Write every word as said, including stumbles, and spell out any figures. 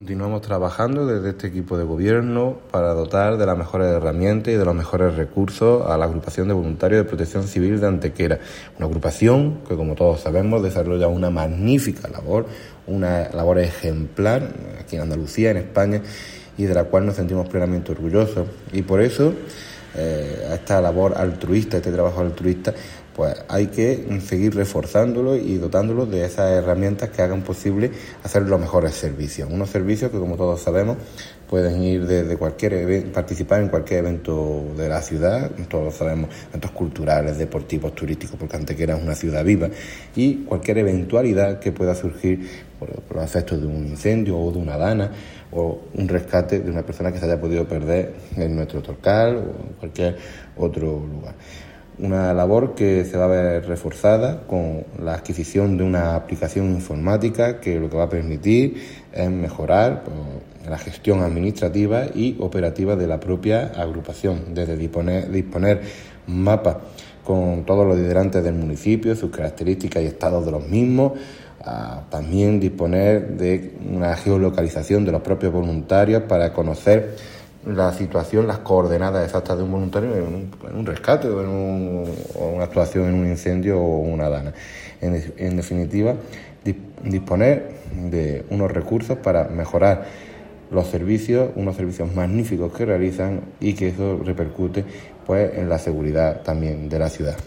Continuamos trabajando desde este equipo de gobierno para dotar de las mejores herramientas y de los mejores recursos a la agrupación de voluntarios de protección civil de Antequera, una agrupación que, como todos sabemos, desarrolla una magnífica labor, una labor ejemplar aquí en Andalucía, en España, y de la cual nos sentimos plenamente orgullosos. Y por eso, eh, esta labor altruista, este trabajo altruista, pues hay que seguir reforzándolo y dotándolo de esas herramientas que hagan posible hacer los mejores servicios. Unos servicios que, como todos sabemos, pueden ir desde cualquier evento, participar en cualquier evento de la ciudad, todos sabemos, eventos culturales, deportivos, turísticos, porque Antequera es una ciudad viva, y cualquier eventualidad que pueda surgir por, por los efectos de un incendio o de una dana, o un rescate de una persona que se haya podido perder en nuestro Torcal o en cualquier otro lugar. Una labor que se va a ver reforzada con la adquisición de una aplicación informática que lo que va a permitir es mejorar pues, la gestión administrativa y operativa de la propia agrupación, desde disponer, disponer mapas con todos los liderantes del municipio, sus características y estados de los mismos, a también disponer de una geolocalización de los propios voluntarios para conocer la situación, las coordenadas exactas de un voluntario en un, en un rescate o en un, o una actuación en un incendio o una dana. En, en definitiva, dis, disponer de unos recursos para mejorar los servicios, unos servicios magníficos que realizan y que eso repercute pues en la seguridad también de la ciudad.